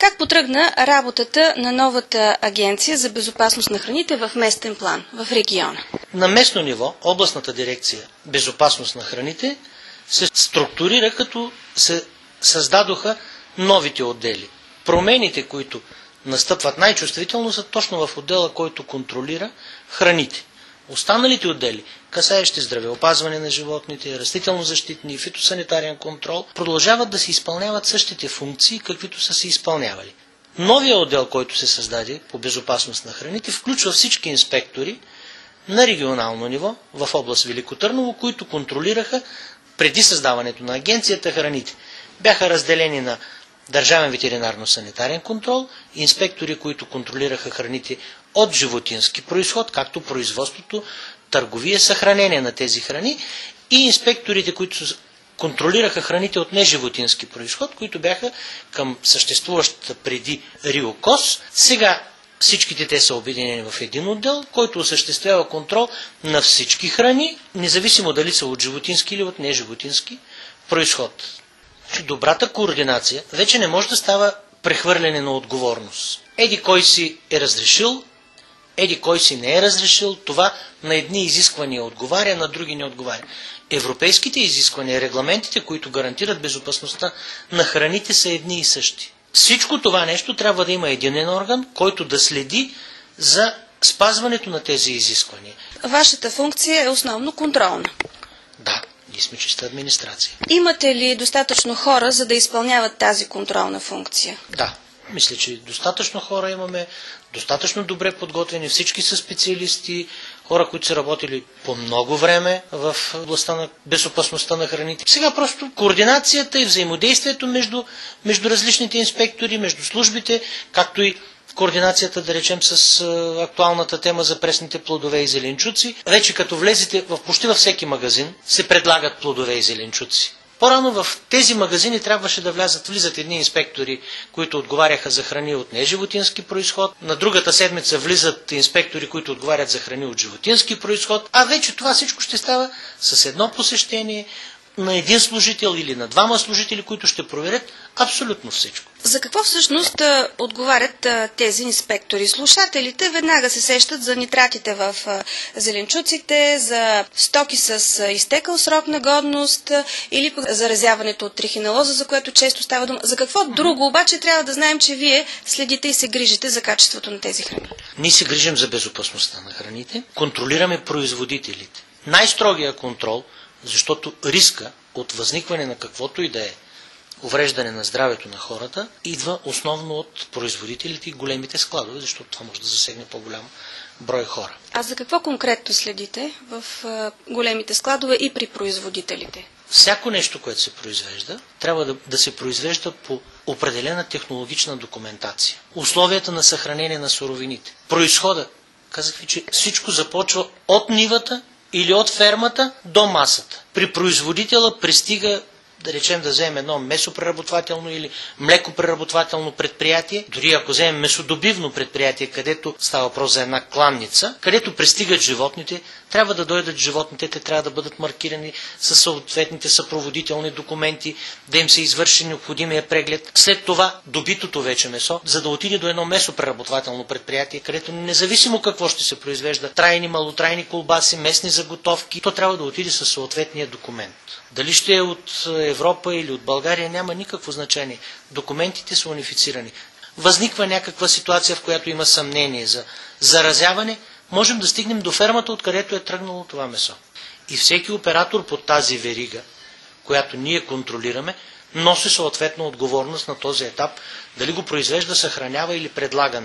Как потръгна работата на новата агенция за безопасност на храните в местен план, в региона? На местно ниво, областната дирекция безопасност на храните се структурира, като се създадоха новите отдели. Промените, които настъпват най-чувствително, са точно в отдела, който контролира храните. Останалите отдели, касаещи здравеопазване на животните, растително-защитни и фитосанитарен контрол, продължават да се изпълняват същите функции, каквито са се изпълнявали. Новия отдел, който се създаде по безопасност на храните, включва всички инспектори на регионално ниво в област Велико Търново, които контролираха преди създаването на агенцията храните. Бяха разделени на Държавен ветеринарно-санитарен контрол, инспектори, които контролираха храните от животински произход, както производството, търговия, съхранение на тези храни, и инспекторите, които контролираха храните от неживотински произход, които бяха към съществуващата преди РИОКОС. Сега всичките те са обединени в един отдел, който осъществява контрол на всички храни, независимо дали са от животински или от неживотински произход. Добрата координация вече не може да става прехвърляне на отговорност. Еди кой си е разрешил, еди кой си не е разрешил, това на едни изисквания отговаря, на други не отговаря. Европейските изисквания, регламентите, които гарантират безопасността на храните, са едни и същи. Всичко това нещо трябва да има единен орган, който да следи за спазването на тези изисквания. Вашата функция е основно контролна. Да. Ние сме чиста администрация. Имате ли достатъчно хора, за да изпълняват тази контролна функция? Да, мисля, че достатъчно хора имаме, достатъчно добре подготвени, всички са специалисти, хора, които са работили по много време в областта на безопасността на храните. Сега просто координацията и взаимодействието между различните инспектори, между службите, както и координацията, да речем, с актуалната тема за пресните плодове и зеленчуци. Вече като влезете почти във всеки магазин, се предлагат плодове и зеленчуци. По-рано в тези магазини трябваше да влизат едни инспектори, които отговаряха за храни от неживотински произход. На другата седмица влизат инспектори, които отговарят за храни от животински произход. А вече това всичко ще става с едно посещение на един служител или на двама служители, които ще проверят абсолютно всичко. За какво всъщност отговарят тези инспектори? Слушателите веднага се сещат за нитратите в зеленчуците, за стоки с изтекал срок на годност или заразяването от трихинелоза, за което често става дума. За какво друго обаче трябва да знаем, че вие следите и се грижите за качеството на тези храни? Ние се грижим за безопасността на храните, контролираме производителите. Най-строгия контрол, защото риска от възникване на каквото и да е увреждане на здравето на хората идва основно от производителите и големите складове, защото това може да засегне по-голям брой хора. А за какво конкретно следите в големите складове и при производителите? Всяко нещо, което се произвежда, трябва да се произвежда по определена технологична документация. Условията на съхранение на суровините. Произхода. Казах ви, че всичко започва от нивата или от фермата до масата. При производителя пристига, да речем, да вземем едно месопреработвателно или млекопреработвателно предприятие, дори ако вземем месодобивно предприятие, където става въпрос за една кланница, където пристигат животните, трябва да дойдат животните, те трябва да бъдат маркирани със съответните съпроводителни документи, да им се извърши необходимия преглед. След това добитото вече месо, за да отиде до едно месопреработвателно предприятие, където независимо какво ще се произвежда, трайни, малотрайни колбаси, местни заготовки, то трябва да отиде със съответния документ. Дали ще е от Европа или от България, няма никакво значение. Документите са унифицирани. Възниква някаква ситуация, в която има съмнение за заразяване, можем да стигнем до фермата, откъдето е тръгнало това месо. И всеки оператор по тази верига, която ние контролираме, носи съответно отговорност на този етап, дали го произвежда, съхранява или предлага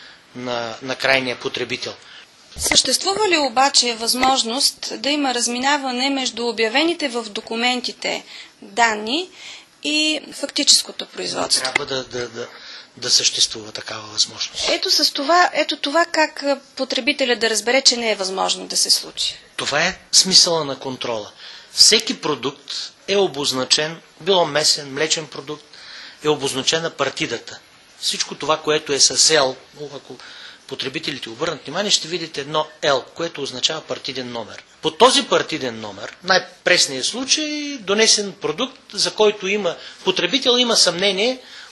на крайния потребител. Съществува ли обаче възможност да има разминаване между обявените в документите данни и фактическото производство? Трябва да съществува такава възможност. Ето това как потребителят да разбере, че не е възможно да се случи. Това е смисъла на контрола. Всеки продукт е обозначен, било месен, млечен продукт, е обозначена партидата. Всичко това, което е с L, ако потребителите обърнат внимание, ще видите едно L, което означава партиден номер. По този партиден номер, най-пресният случай, донесен продукт, за който потребител има съмнение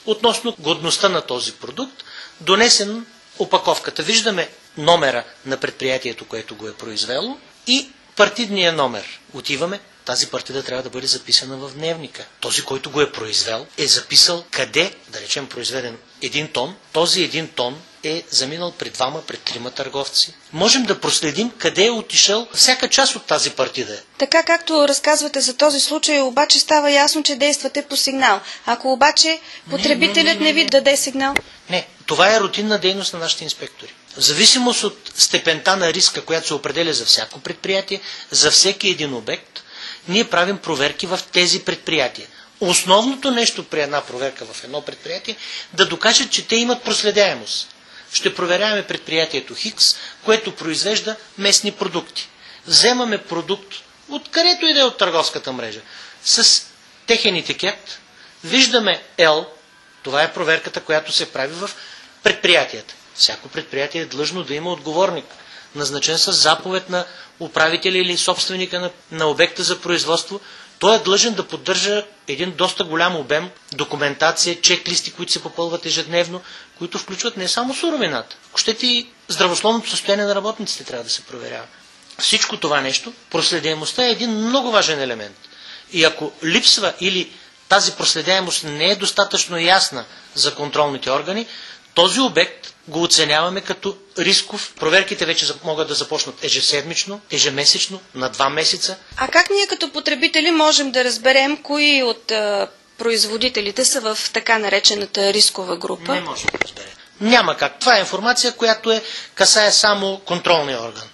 относно годността на този продукт, донесен опаковката. Виждаме номера на предприятието, което го е произвело и партидния номер. Отиваме, тази партида трябва да бъде записана в дневника. Този, който го е произвел, е записал къде, да речем произведен 1 тон, този 1 тон е заминал при 2, при 3 търговци. Можем да проследим къде е отишъл всяка част от тази партида. Така както разказвате за този случай, обаче става ясно, че действате по сигнал. Ако обаче потребителят не ви даде сигнал? Не, това е рутинна дейност на нашите инспектори. В зависимост от степента на риска, която се определя за всяко предприятие, за всеки един обект, ние правим проверки в тези предприятия. Основното нещо при една проверка в едно предприятие да докажат, че те имат проследяемост. Ще проверяваме предприятието Хикс, което произвежда местни продукти. Вземаме продукт от където и да е от търговската мрежа с техен етикет, виждаме L, това е проверката, която се прави в предприятията. Всяко предприятие е длъжно да има отговорник, назначен с заповед на управителя или собственика на обекта за производство. Той е длъжен да поддържа един доста голям обем документация, чеклисти, които се попълват ежедневно, които включват не само суровината. Ако щете и здравословното състояние на работниците трябва да се проверява. Всичко това нещо, проследяемостта е един много важен елемент. И ако липсва или тази проследяемост не е достатъчно ясна за контролните органи, този обект го оценяваме като рисков. Проверките вече могат да започнат ежеседмично, ежемесечно, на 2 месеца. А как ние като потребители можем да разберем кои от производителите са в така наречената рискова група? Не можем да разберем. Няма как. Това е информация, която касае само контролния орган.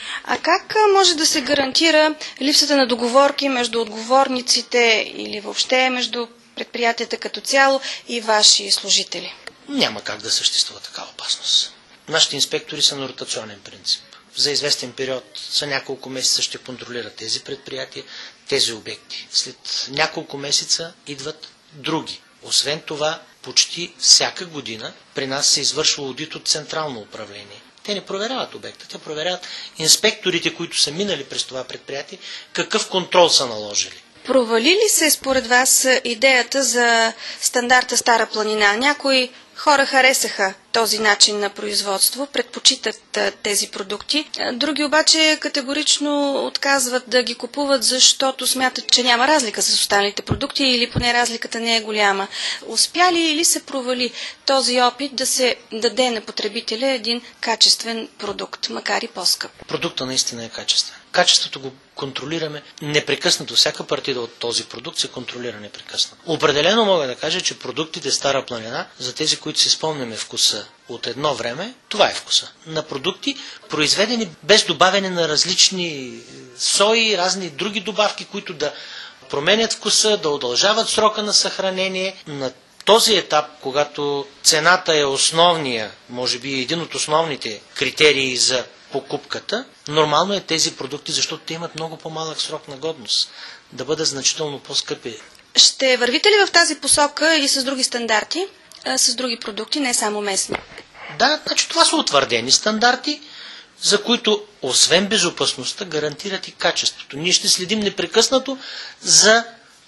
А как може да се гарантира липсата на договорки между отговорниците или въобще между предприятията като цяло и ваши служители? Няма как да съществува такава опасност. Нашите инспектори са на ротационен принцип. За известен период, за няколко месеца ще контролират тези предприятия, тези обекти. След няколко месеца идват други. Освен това, почти всяка година при нас се извършва одит от централно управление. Те не проверяват обекта, те проверяват инспекторите, които са минали през това предприятие, какъв контрол са наложили. Провали ли се според вас идеята за стандарта Стара планина? Някои хора харесаха този начин на производство, предпочитат тези продукти. Други обаче категорично отказват да ги купуват, защото смятат, че няма разлика с останалите продукти или поне разликата не е голяма. Успя ли или се провали този опит да се даде на потребителя един качествен продукт, макар и по-скъп? Продуктът наистина е качествен. Качеството го контролираме непрекъснато. Всяка партида от този продукт се контролира непрекъснато. Определено мога да кажа, че продуктите Стара планина, за тези, които си спомняме вкуса от едно време, това е вкуса. На продукти, произведени без добавяне на различни сои, разни други добавки, които да променят вкуса, да удължават срока на съхранение. На този етап, когато цената е основния, може би един от основните критерии за покупката, нормално е тези продукти, защото те имат много по-малък срок на годност, да бъдат значително по-скъпи. Ще вървите ли в тази посока или с други стандарти, с други продукти, не само местни? Да, значи това са утвърдени стандарти, за които освен безопасността гарантират и качеството. Ние ще следим непрекъснато за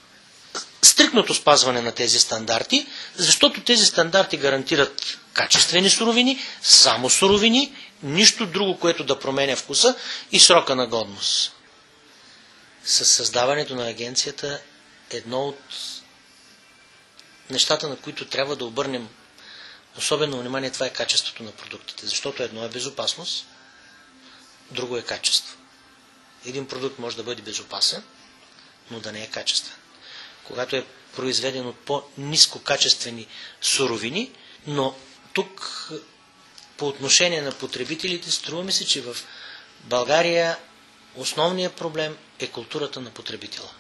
стриктното спазване на тези стандарти, защото тези стандарти гарантират качествени суровини, само суровини, нищо друго, което да променя вкуса и срока на годност. С създаването на агенцията едно от нещата, на които трябва да обърнем особено внимание, това е качеството на продуктите, защото едно е безопасност, друго е качество. Един продукт може да бъде безопасен, но да не е качествен. Когато е произведен от по-ниско качествени суровини, но тук по отношение на потребителите струва ми се, че в България основният проблем е културата на потребителя.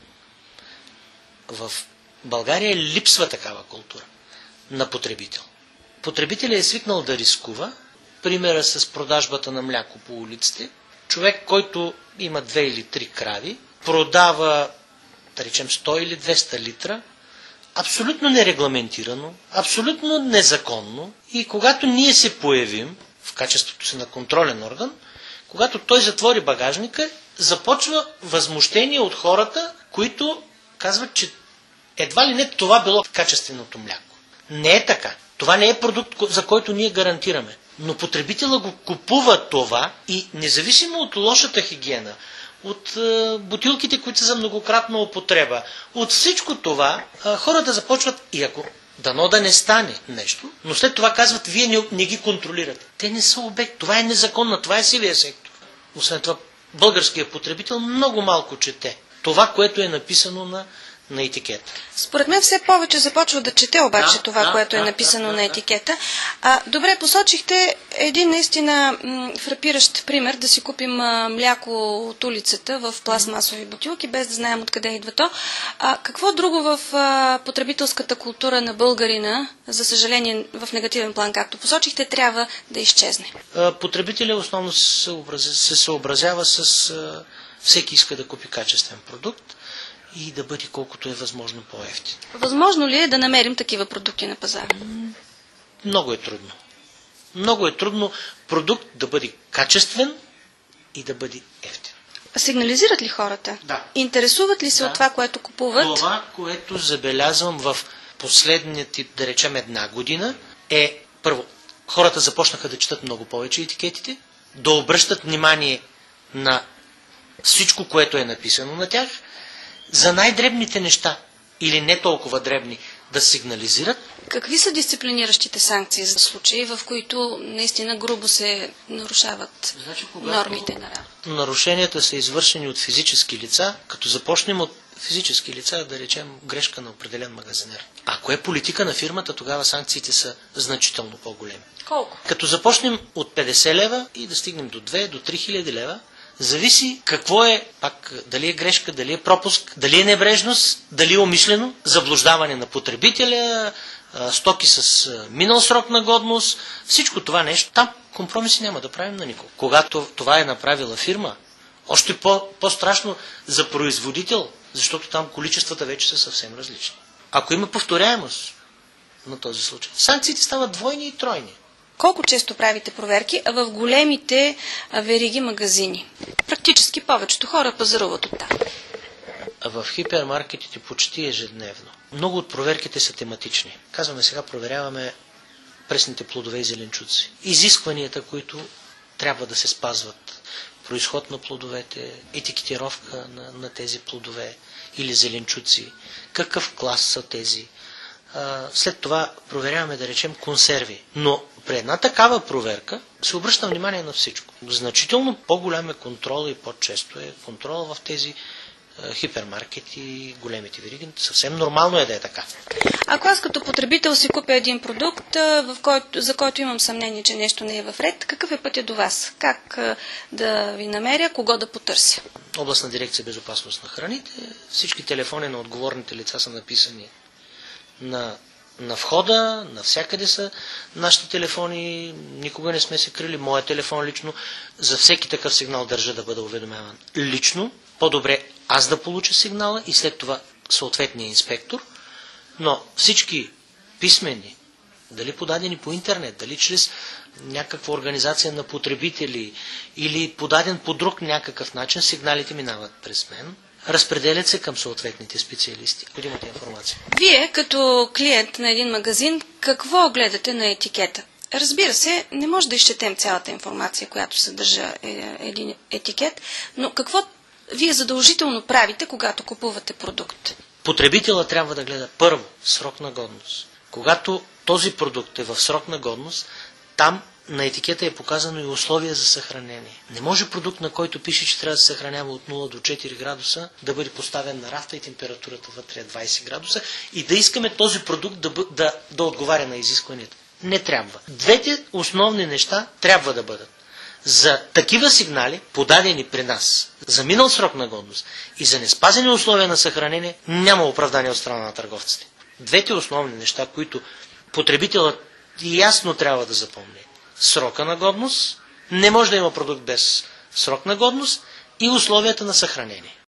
В България липсва такава култура на потребител. Потребителят е свикнал да рискува, примера с продажбата на мляко по улиците. Човек, който има 2 или 3 крави, продава, да речем, 100 или 200 литра, абсолютно нерегламентирано, абсолютно незаконно, и когато ние се появим в качеството си на контролен орган, когато той затвори багажника, започва възмущение от хората, които казват, че едва ли не това било качественото мляко. Не е така. Това не е продукт, за който ние гарантираме. Но потребителът го купува това и независимо от лошата хигиена, от бутилките, които са за многократна употреба, от всичко това, хората започват, и ако дано да не стане нещо, но след това казват, вие не ги контролирате. Те не са обект. Това е незаконно, това е сивия сектор. Освен това, българският потребител много малко чете това, което е написано на етикета. Според мен все повече започва да чете обаче това, което е написано на етикета. Добре, посочихте един наистина фрапиращ пример да си купим мляко от улицата в пластмасови бутилки, без да знаем откъде идва то. Какво друго в потребителската култура на българина, за съжаление в негативен план, както посочихте, трябва да изчезне? Потребителят основно се съобразява с всеки иска да купи качествен продукт и да бъде колкото е възможно по-евтин. Възможно ли е да намерим такива продукти на пазара? Много е трудно. Много е трудно продукт да бъде качествен и да бъде евтин. Сигнализират ли хората? Да. Интересуват ли се от това, което купуват? Това, което забелязвам в последните, да речем, една година, е първо, хората започнаха да четат много повече етикетите, да обръщат внимание на всичко, което е написано на тях, за най-дребните неща или не толкова дребни да сигнализират. Какви са дисциплиниращите санкции за случаи, в които наистина грубо се нарушават нормите на работа? Нарушенията са извършени от физически лица, като започнем от физически лица, да речем грешка на определен магазинер. Ако е политика на фирмата, тогава санкциите са значително по-големи. Колко? Като започнем от 50 лева и да стигнем до 2, до 3000 лева, зависи какво е, пак, дали е грешка, дали е пропуск, дали е небрежност, дали е умишлено, заблуждаване на потребителя, стоки с минал срок на годност, всичко това нещо. Там компромиси няма да правим на никого. Когато това е направила фирма, още по-страшно за производител, защото там количествата вече са съвсем различни. Ако има повторяемост на този случай, санкциите стават двойни и тройни. Колко често правите проверки в големите вериги магазини? Практически повечето хора пазаруват от там. В хипермаркетите почти ежедневно. Много от проверките са тематични. Казваме сега, проверяваме пресните плодове и зеленчуци. Изискванията, които трябва да се спазват. Произход на плодовете, етикетировка на тези плодове или зеленчуци. Какъв клас са тези? След това проверяваме, да речем, консерви. Но при една такава проверка се обръща внимание на всичко. Значително по-голям е контрол и по-често е контрол в тези хипермаркети и големите вериги. Съвсем нормално е да е така. Ако аз като потребител си купя един продукт, за който имам съмнение, че нещо не е в ред, какъв е пътя до вас? Как да ви намеря, кого да потърся? Областна дирекция безопасност на храните. Всички телефони на отговорните лица са написани на входа, навсякъде са нашите телефони, никога не сме се крили. Моя телефон лично, за всеки такъв сигнал държа да бъда уведомяван лично. По-добре аз да получа сигнала и след това съответния инспектор. Но всички писмени, дали подадени по интернет, дали чрез някаква организация на потребители или подаден по друг някакъв начин, сигналите минават през мен. Разпределят се към съответните специалисти. Необходимата информация. Вие, като клиент на един магазин, какво гледате на етикета? Разбира се, не може да изчетем цялата информация, която съдържа един етикет, но какво вие задължително правите, когато купувате продукт? Потребителът трябва да гледа първо срок на годност. Когато този продукт е в срок на годност, там на етикета е показано и условия за съхранение. Не може продукт, на който пише, че трябва да се съхранява от 0 до 4 градуса, да бъде поставен на рафта и температурата вътре е 20 градуса и да искаме този продукт да отговаря на изискванията. Не трябва. Двете основни неща трябва да бъдат. За такива сигнали, подадени при нас, за минал срок на годност и за неспазени условия на съхранение, няма оправдание от страна на търговците. Двете основни неща, които потребителът ясно трябва да запомни. Срока на годност, не може да има продукт без срок на годност и условията на съхранение.